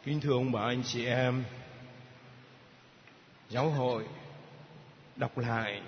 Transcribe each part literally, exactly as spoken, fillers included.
Kính thưa ông bà anh chị em, giáo hội đọc lại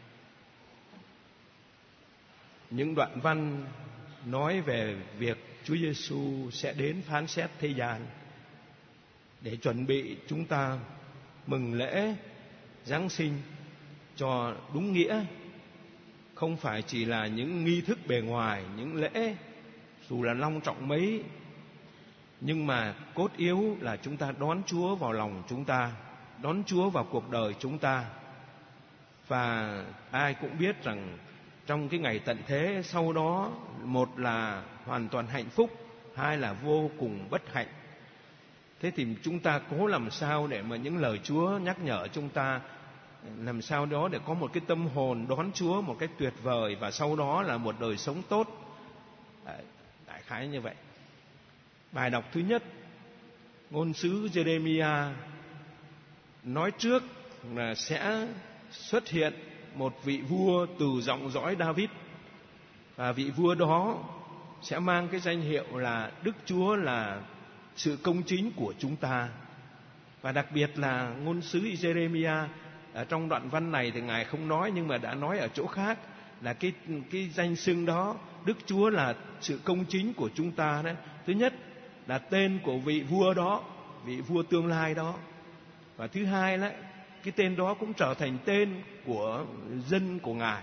những đoạn văn nói về việc Chúa Giêsu sẽ đến phán xét thế gian để chuẩn bị chúng ta mừng lễ Giáng sinh cho đúng nghĩa, không phải chỉ là những nghi thức bề ngoài, những lễ dù là long trọng mấy, nhưng mà cốt yếu là chúng ta đón Chúa vào lòng chúng ta, đón Chúa vào cuộc đời chúng ta. Và ai cũng biết rằng trong cái ngày tận thế sau đó, một là hoàn toàn hạnh phúc, hai là vô cùng bất hạnh. Thế thì chúng ta cố làm sao để mà những lời Chúa nhắc nhở chúng ta, làm sao đó để có một cái tâm hồn đón Chúa một cách tuyệt vời, và sau đó là một đời sống tốt. Đại khái như vậy. Bài đọc thứ nhất, ngôn sứ Giê-rê-mi-a nói trước là sẽ xuất hiện một vị vua từ dòng dõi David, và vị vua đó sẽ mang cái danh hiệu là Đức Chúa là sự công chính của chúng ta. Và đặc biệt là ngôn sứ Giê-rê-mi-a ở trong đoạn văn này thì ngài không nói, nhưng mà đã nói ở chỗ khác là cái cái danh xưng đó, Đức Chúa là sự công chính của chúng ta đấy. Thứ nhất là tên của vị vua đó, vị vua tương lai đó. Và thứ hai là cái tên đó cũng trở thành tên của dân của ngài.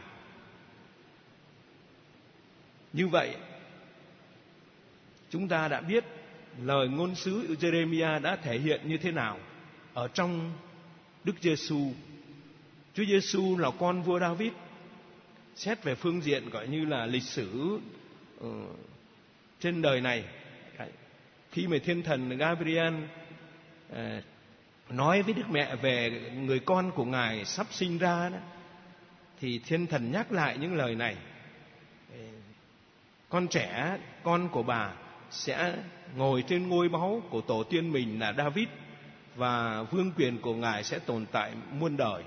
Như vậy chúng ta đã biết lời ngôn sứ Giê-rê-mi-a đã thể hiện như thế nào ở trong Đức Giêsu. Chúa Giêsu là con vua David. Xét về phương diện gọi như là lịch sử uh, trên đời này, khi mà thiên thần Gabriel uh, nói với Đức Mẹ về người con của ngài sắp sinh ra đó, thì thiên thần nhắc lại những lời này: con trẻ, con của bà sẽ ngồi trên ngôi báu của tổ tiên mình là David, và vương quyền của ngài sẽ tồn tại muôn đời.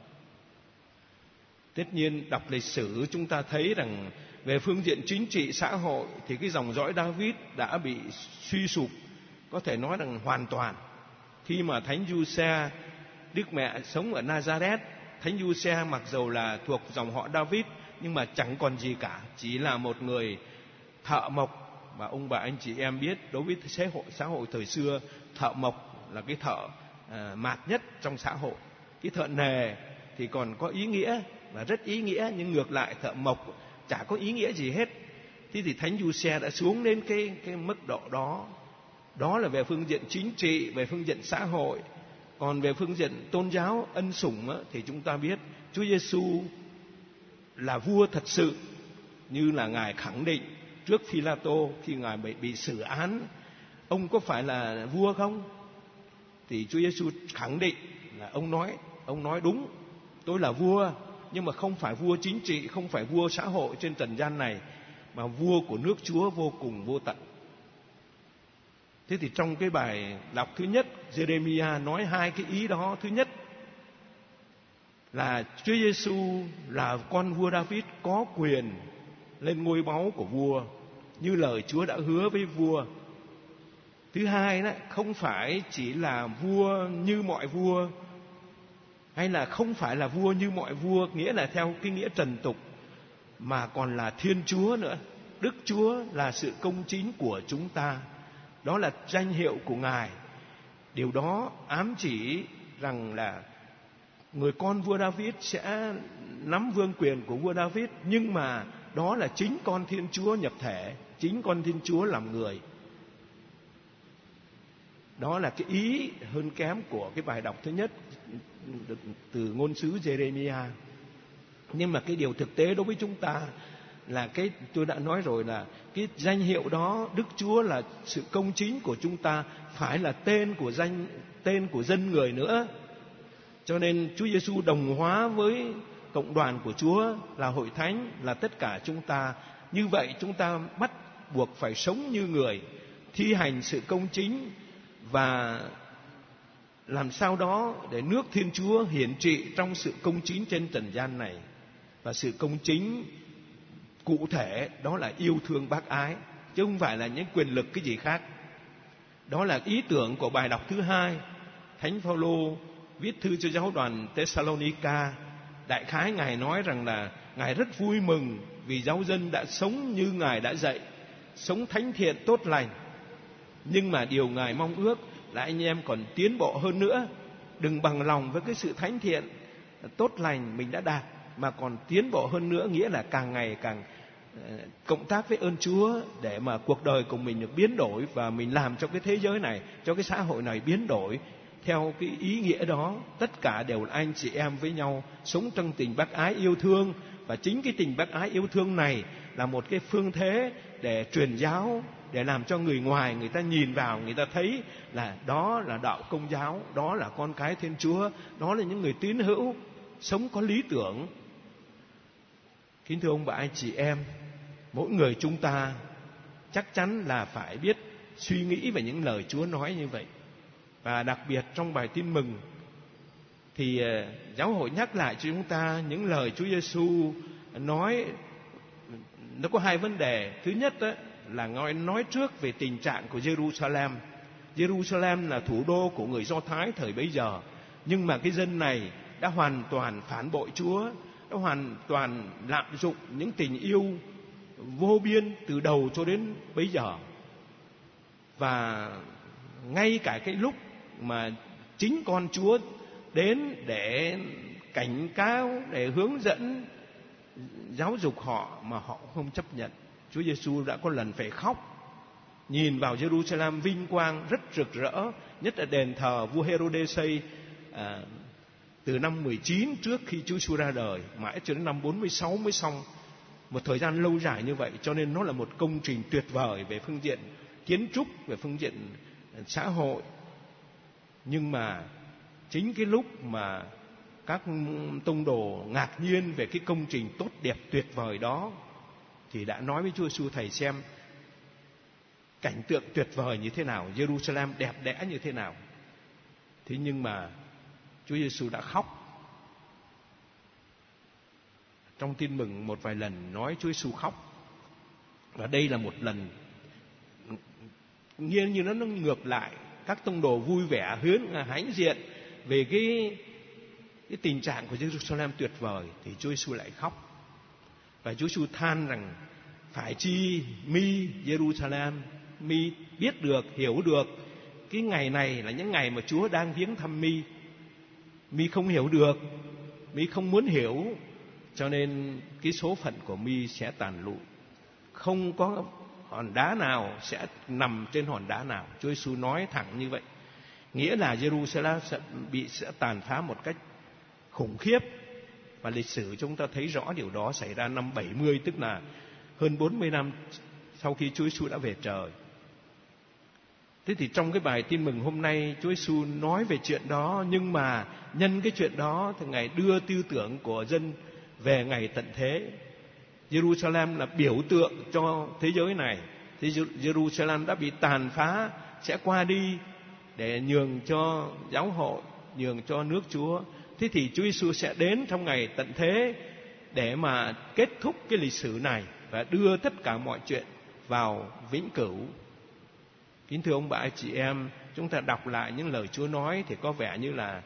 Tất nhiên đọc lịch sử chúng ta thấy rằng về phương diện chính trị xã hội thì cái dòng dõi David đã bị suy sụp, có thể nói rằng hoàn toàn. Khi mà Thánh Giuse, Đức Mẹ sống ở Nazareth, Thánh Giuse mặc dầu là thuộc dòng họ David nhưng mà chẳng còn gì cả, chỉ là một người thợ mộc. Và ông bà anh chị em biết, đối với xã hội, xã hội thời xưa, thợ mộc là cái thợ à, mạt nhất trong xã hội. Cái thợ nề thì còn có ý nghĩa và rất ý nghĩa, nhưng ngược lại thợ mộc chả có ý nghĩa gì hết. Thế thì Thánh Giuse đã xuống đến cái, cái mức độ đó. Đó là về phương diện chính trị, về phương diện xã hội. Còn về phương diện tôn giáo, ân sủng á, thì chúng ta biết Chúa Giêsu là vua thật sự, như là ngài khẳng định trước Phi-la-tô khi ngài bị, bị xử án: ông có phải là vua không? Thì Chúa Giêsu khẳng định là ông nói, ông nói đúng, tôi là vua, nhưng mà không phải vua chính trị, không phải vua xã hội trên trần gian này, mà vua của nước Chúa vô cùng vô tận. Thế thì trong cái bài đọc thứ nhất, Giê-rê-mi-a nói hai cái ý đó. Thứ nhất là Chúa Giêsu là con vua David, có quyền lên ngôi báu của vua như lời Chúa đã hứa với vua. Thứ hai đó, không phải chỉ là vua như mọi vua, hay là không phải là vua như mọi vua, nghĩa là theo cái nghĩa trần tục, mà còn là Thiên Chúa nữa. Đức Chúa là sự công chính của chúng ta. Đó là danh hiệu của ngài. Điều đó ám chỉ rằng là người con vua David sẽ nắm vương quyền của vua David, nhưng mà đó là chính con Thiên Chúa nhập thể, chính con Thiên Chúa làm người. Đó là cái ý hơn kém của cái bài đọc thứ nhất từ ngôn sứ Giê-rê-mi-a. Nhưng mà cái điều thực tế đối với chúng ta là cái tôi đã nói rồi, là cái danh hiệu đó, Đức Chúa là sự công chính của chúng ta, phải là tên của danh tên của dân người nữa. Cho nên Chúa Giêsu đồng hóa với cộng đoàn của Chúa là hội thánh, là tất cả chúng ta. Như vậy chúng ta bắt buộc phải sống như người, thi hành sự công chính, và làm sao đó để nước Thiên Chúa hiển trị trong sự công chính trên trần gian này. Và sự công chính cụ thể đó là yêu thương bác ái, chứ không phải là những quyền lực cái gì khác. Đó là ý tưởng của bài đọc thứ hai. Thánh Phaolô viết thư cho giáo đoàn Thessalonica. Đại khái Ngài nói rằng là Ngài rất vui mừng vì giáo dân đã sống như Ngài đã dạy, sống thánh thiện tốt lành. Nhưng mà điều Ngài mong ước là anh em còn tiến bộ hơn nữa. Đừng bằng lòng với cái sự thánh thiện tốt lành mình đã đạt, mà còn tiến bộ hơn nữa, nghĩa là càng ngày càng cộng tác với ơn Chúa để mà cuộc đời của mình được biến đổi, và mình làm cho cái thế giới này, cho cái xã hội này biến đổi theo cái ý nghĩa đó. Tất cả đều là anh chị em với nhau, sống trong tình bác ái yêu thương. Và chính cái tình bác ái yêu thương này là một cái phương thế để truyền giáo, để làm cho người ngoài người ta nhìn vào, người ta thấy là đó là đạo Công giáo, đó là con cái Thiên Chúa, đó là những người tín hữu sống có lý tưởng. Kính thưa ông bà anh chị em, mỗi người chúng ta chắc chắn là phải biết suy nghĩ về những lời Chúa nói như vậy. Và đặc biệt trong bài tin mừng thì giáo hội nhắc lại cho chúng ta những lời Chúa Giêsu nói. Nó có hai vấn đề. Thứ nhất đó, là nói, nói trước về tình trạng của Jerusalem. Jerusalem là thủ đô của người Do Thái thời bấy giờ, nhưng mà cái dân này đã hoàn toàn phản bội Chúa, đã hoàn toàn lạm dụng những tình yêu vô biên từ đầu cho đến bấy giờ. Và ngay cả cái lúc mà chính con Chúa đến để cảnh cáo, để hướng dẫn, giáo dục họ mà họ không chấp nhận, Chúa Giêsu đã có lần phải khóc nhìn vào Jerusalem vinh quang rất rực rỡ, nhất là đền thờ vua Herode xây à, từ năm mười chín trước khi Chúa Giêsu ra đời, mãi cho đến năm bốn mươi sáu mới xong. Một thời gian lâu dài như vậy, cho nên nó là một công trình tuyệt vời về phương diện kiến trúc, về phương diện xã hội. Nhưng mà chính cái lúc mà các tông đồ ngạc nhiên về cái công trình tốt đẹp tuyệt vời đó, thì đã nói với Chúa Giêsu: thầy xem cảnh tượng tuyệt vời như thế nào, Jerusalem đẹp đẽ như thế nào. Thế nhưng mà Chúa Giêsu đã khóc. Trong tin mừng một vài lần nói Chúa Giêsu khóc, và đây là một lần nghiêng như nó, nó ngược lại. Các tông đồ vui vẻ hướng hãnh diện về cái cái tình trạng của Jerusalem tuyệt vời, thì Chúa Giêsu lại khóc. Và Chúa Giêsu than rằng: phải chi mi Jerusalem, mi biết được, hiểu được cái ngày này là những ngày mà Chúa đang viếng thăm mi. Mi không hiểu được, mi không muốn hiểu, cho nên cái số phận của mi sẽ tàn lụi. Không có hòn đá nào sẽ nằm trên hòn đá nào. Chúa Giêsu nói thẳng như vậy. Nghĩa là Jerusalem sẽ bị sẽ tàn phá một cách khủng khiếp. Và lịch sử chúng ta thấy rõ điều đó xảy ra năm bảy mươi, tức là hơn bốn mươi năm sau khi Chúa Giêsu đã về trời. Thế thì trong cái bài tin mừng hôm nay, Chúa Giêsu nói về chuyện đó, nhưng mà nhân cái chuyện đó thì Ngài đưa tư tưởng của dân về ngày tận thế. Jerusalem là biểu tượng cho thế giới này. Thế Jerusalem đã bị tàn phá, sẽ qua đi để nhường cho giáo hội, nhường cho nước Chúa. Thế thì Chúa Giêsu sẽ đến trong ngày tận thế để mà kết thúc cái lịch sử này và đưa tất cả mọi chuyện vào vĩnh cửu. Kính thưa ông bà chị em, chúng ta đọc lại những lời Chúa nói thì có vẻ như là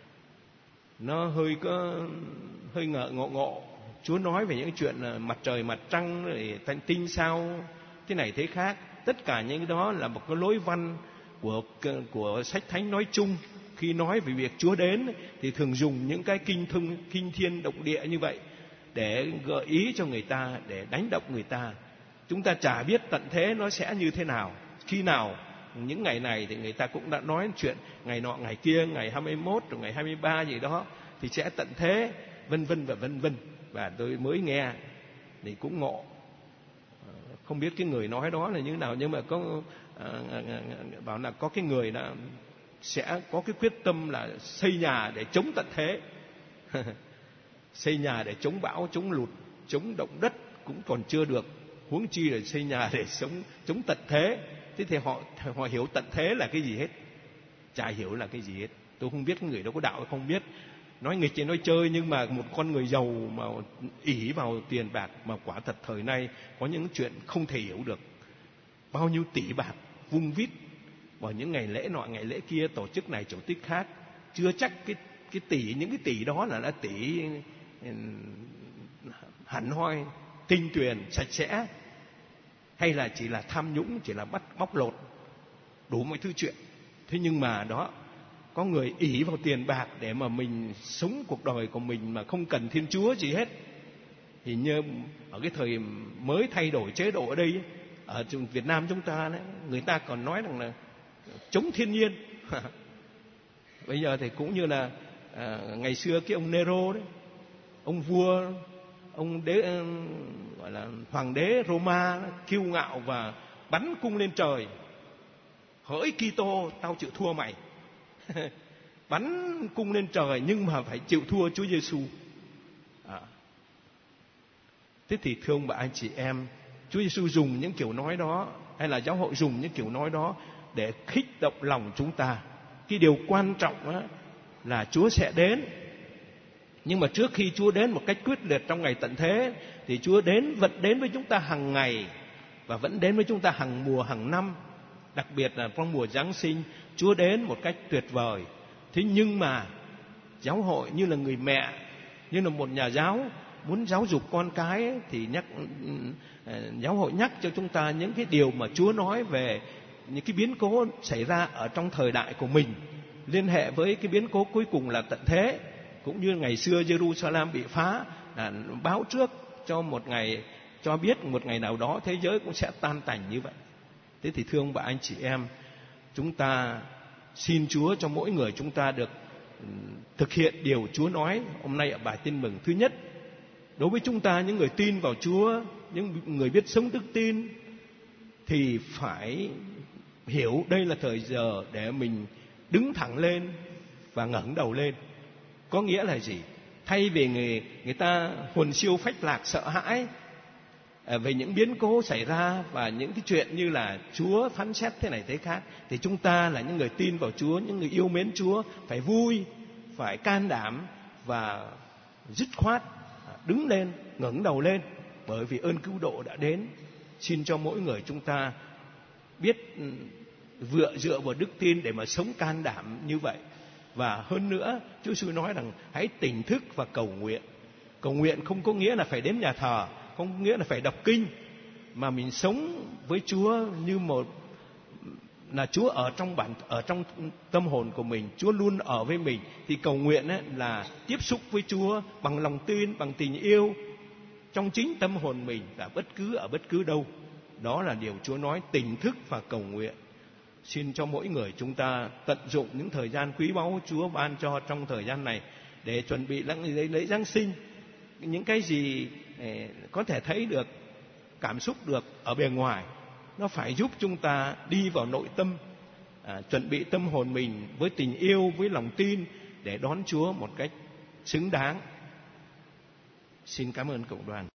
nó hơi có hơi ngợ ngộ ngộ. Chúa nói về những chuyện mặt trời, mặt trăng, rồi tinh sao thế này thế khác. Tất cả những cái đó là một cái lối văn của của sách thánh nói chung. Khi nói về việc Chúa đến thì thường dùng những cái kinh thông, kinh thiên động địa như vậy để gợi ý cho người ta, để đánh động người ta. Chúng ta chả biết tận thế nó sẽ như thế nào, khi nào. Những ngày này thì người ta cũng đã nói chuyện ngày nọ ngày kia, ngày hai mươi mốt rồi ngày hai mươi ba gì đó thì sẽ tận thế, vân vân và vân vân. Và tôi mới nghe thì cũng ngộ, không biết cái người nói đó là như thế nào, nhưng mà có à, bảo là có cái người đã sẽ có cái quyết tâm là xây nhà để chống tận thế. Xây nhà để chống bão, chống lụt, chống động đất cũng còn chưa được, huống chi là xây nhà để chống chống tận thế. Thế thì họ họ hiểu tận thế là cái gì hết, chả hiểu là cái gì hết. Tôi không biết người đó có đạo hay không biết. Nói nghịch thì nói chơi, nhưng mà một con người giàu mà ỷ vào tiền bạc, mà quả thật thời nay có những chuyện không thể hiểu được. Bao nhiêu tỷ bạc vung vít vào những ngày lễ nọ ngày lễ kia, tổ chức này tổ chức khác. Chưa chắc cái cái tỷ những cái tỷ đó là đã tỷ hẳn hoi, tinh tuyền, sạch sẽ, hay là chỉ là tham nhũng, chỉ là bắt bóc lột, đủ mọi thứ chuyện. Thế nhưng mà đó, có người ỷ vào tiền bạc để mà mình sống cuộc đời của mình mà không cần Thiên Chúa gì hết. Thì như ở cái thời mới thay đổi chế độ ở đây, ở Việt Nam chúng ta đấy, người ta còn nói rằng là chống thiên nhiên. Bây giờ thì cũng như là à, ngày xưa cái ông Nero đấy, ông vua, ông đế gọi là hoàng đế Roma kiêu ngạo và bắn cung lên trời: hỡi Kitô, tao chịu thua mày. Bắn cung lên trời nhưng mà phải chịu thua Chúa Giêsu. À. Thế thì thưa ông bà anh chị em, Chúa Giêsu dùng những kiểu nói đó, hay là giáo hội dùng những kiểu nói đó để khích động lòng chúng ta. Cái điều quan trọng á, là Chúa sẽ đến. Nhưng mà trước khi Chúa đến một cách quyết liệt trong ngày tận thế, thì Chúa đến vẫn đến với chúng ta hàng ngày, và vẫn đến với chúng ta hàng mùa hàng năm. Đặc biệt là trong mùa Giáng sinh, Chúa đến một cách tuyệt vời. Thế nhưng mà giáo hội như là người mẹ, như là một nhà giáo muốn giáo dục con cái ấy, thì nhắc giáo hội nhắc cho chúng ta những cái điều mà Chúa nói về những cái biến cố xảy ra ở trong thời đại của mình, liên hệ với cái biến cố cuối cùng là tận thế. Cũng như ngày xưa Jerusalem bị phá, là báo trước cho một ngày, cho biết một ngày nào đó thế giới cũng sẽ tan tành như vậy. Thế thì thưa ông bà anh chị em, chúng ta xin Chúa cho mỗi người chúng ta được thực hiện điều Chúa nói hôm nay ở bài tin mừng. Thứ nhất, đối với chúng ta những người tin vào Chúa, những người biết sống đức tin, thì phải hiểu đây là thời giờ để mình đứng thẳng lên và ngẩng đầu lên. Có nghĩa là gì? Thay vì người, người ta hồn siêu phách lạc sợ hãi về những biến cố xảy ra và những cái chuyện như là Chúa phán xét thế này thế khác, thì chúng ta là những người tin vào Chúa, những người yêu mến Chúa, phải vui, phải can đảm và dứt khoát đứng lên, ngẩng đầu lên, bởi vì ơn cứu độ đã đến. Xin cho mỗi người chúng ta biết vựa dựa vào đức tin để mà sống can đảm như vậy. Và hơn nữa, Chúa Giêsu nói rằng hãy tỉnh thức và cầu nguyện. Cầu nguyện không có nghĩa là phải đến nhà thờ, không có nghĩa là phải đọc kinh, mà mình sống với Chúa như một là Chúa ở trong bản ở trong tâm hồn của mình, Chúa luôn ở với mình. Thì cầu nguyện ấy là tiếp xúc với Chúa bằng lòng tin, bằng tình yêu trong chính tâm hồn mình, là bất cứ ở bất cứ đâu. Đó là điều Chúa nói, tỉnh thức và cầu nguyện. Xin cho mỗi người chúng ta tận dụng những thời gian quý báu Chúa ban cho trong thời gian này để chuẩn bị lễ, lễ Giáng sinh. Những cái gì có thể thấy được, cảm xúc được ở bề ngoài, nó phải giúp chúng ta đi vào nội tâm, à, chuẩn bị tâm hồn mình với tình yêu, với lòng tin để đón Chúa một cách xứng đáng. Xin cảm ơn cộng đoàn.